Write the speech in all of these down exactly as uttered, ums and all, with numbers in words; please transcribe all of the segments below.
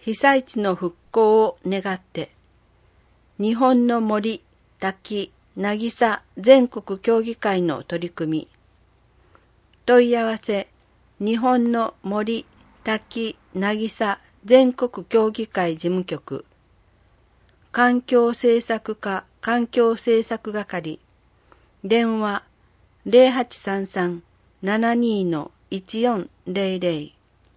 被災地の復興を願って、日本の森、滝、渚全国協議会の取り組み。問い合わせ、日本の森、滝、渚全国協議会事務局。環境政策課環境政策係。電話、ゼロはちさんさん ななに いちよんゼロゼロ。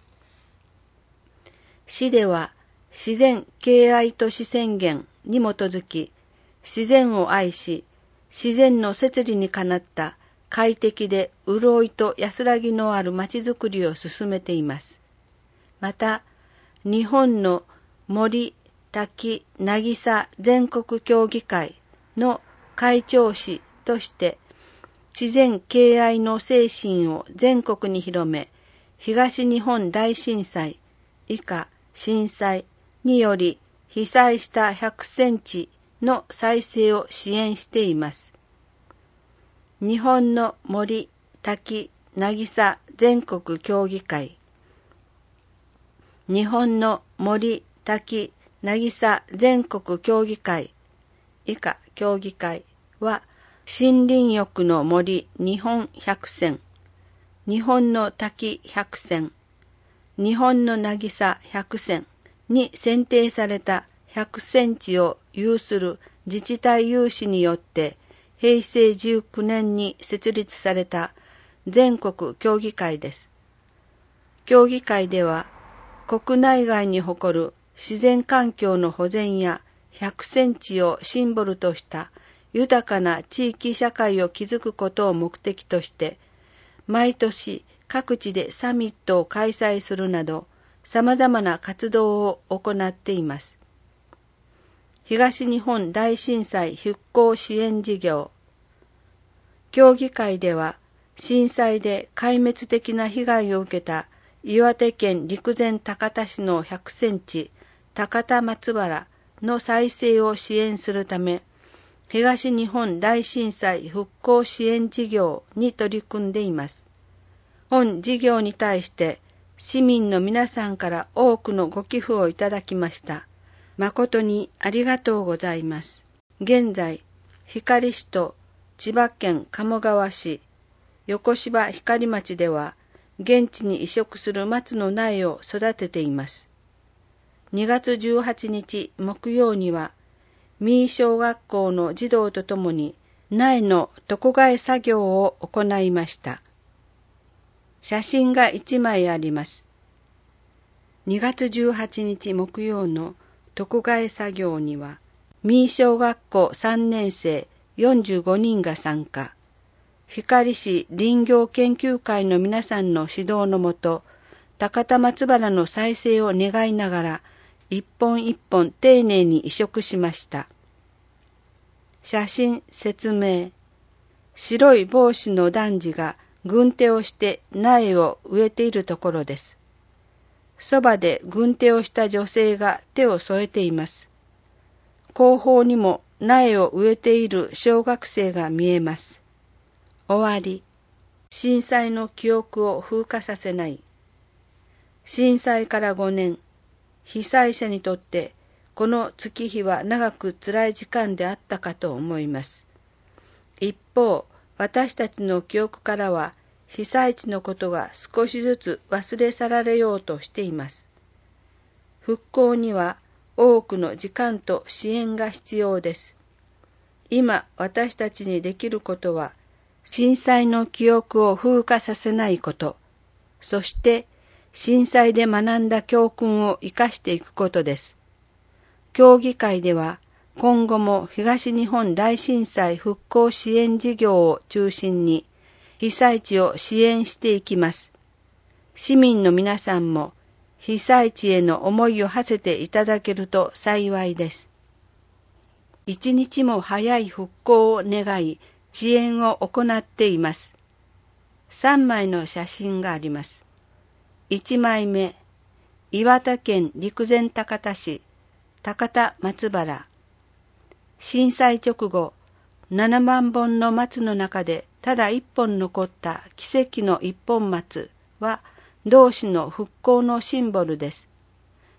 市では自然敬愛都市宣言に基づき、自然を愛し、自然の摂理にかなった快適で潤いと安らぎのあるまちづくりを進めています。また、日本の森、滝、渚全国協議会の会長氏として、自然敬愛の精神を全国に広め、東日本大震災以下震災により被災した百選地の再生を支援しています。日本の森、滝、渚全国協議会。日本の森、滝、渚全国協議会以下協議会は、森林浴の森日本百選、日本の滝百選、日本の渚百選に選定された百選地を有する自治体有志によって平成じゅうきゅうねんに設立された全国協議会です。協議会では国内外に誇る自然環境の保全や百選地をシンボルとした豊かな地域社会を築くことを目的として、毎年各地でサミットを開催するなど、様々な活動を行っています。東日本大震災復興支援事業。協議会では、震災で壊滅的な被害を受けた岩手県陸前高田市の百選地、高田松原の再生を支援するため、東日本大震災復興支援事業に取り組んでいます。本事業に対して市民の皆さんから多くのご寄付をいただきました。誠にありがとうございます。現在、光市と千葉県鴨川市、横芝光町では、現地に移植する松の苗を育てています。にがつじゅうはちにち木曜には、三井小学校の児童とともに苗の床替え作業を行いました。写真がいちまいあります。にがつじゅうはちにち木曜の床替え作業には、三井小学校さんねんせいよんじゅうごにんが参加。光市林業研究会の皆さんの指導のもと、高田松原の再生を願いながら、一本一本丁寧に移植しました。写真説明。白い帽子の男児が軍手をして苗を植えているところです。そばで軍手をした女性が手を添えています。後方にも苗を植えている小学生が見えます。終わり。震災の記憶を風化させない。震災からごねん。被災者にとってこの月日は長く辛い時間であったかと思います。一方、私たちの記憶からは被災地のことが少しずつ忘れ去られようとしています。復興には多くの時間と支援が必要です。今私たちにできることは震災の記憶を風化させないこと、そして震災で学んだ教訓を生かしていくことです。協議会では今後も東日本大震災復興支援事業を中心に被災地を支援していきます。市民の皆さんも被災地への思いを馳せていただけると幸いです。一日も早い復興を願い、支援を行っています。さんまいの写真があります。いちまいめ、岩手県陸前高田市、高田松原。震災直後、ななまんぼんの松の中でただいっぽん残った奇跡の一本松は同市の復興のシンボルです。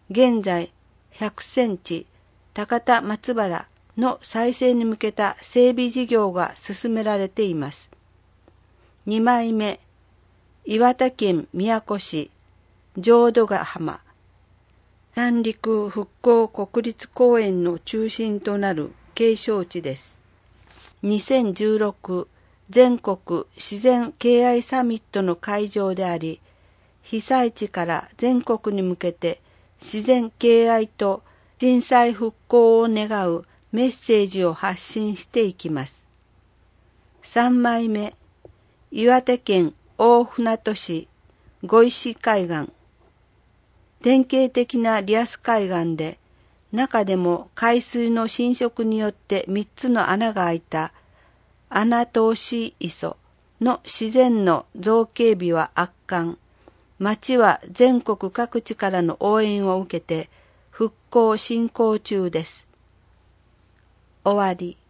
現在ひゃくセンチ高田松原の再生に向けた整備事業が進められています。にまいめ、岩手県宮古市浄土ヶ浜、三陸復興国立公園の中心となる景勝地です。にせんじゅうろく全国自然敬愛サミットの会場であり、被災地から全国に向けて自然敬愛と震災復興を願うメッセージを発信していきます。さんまいめ、岩手県大船渡市五石海岸、典型的なリアス海岸で、中でも海水の浸食によってみっつの穴が開いた穴通し磯の自然の造形美は圧巻。町は全国各地からの応援を受けて復興進行中です。終わり。